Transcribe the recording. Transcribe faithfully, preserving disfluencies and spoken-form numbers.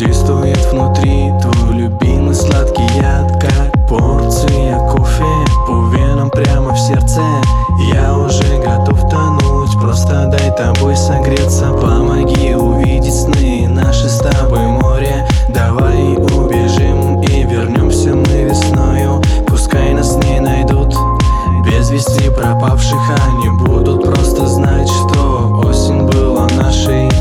Действует внутри твой любимый сладкий яд, как порция кофе по венам прямо в сердце. Я уже готов тонуть, просто дай тобой согреться. Помоги увидеть сны, наши с тобой море. Давай убежим и вернемся мы весною. Пускай нас не найдут, без вести пропавших они будут просто знать, что осень была нашей.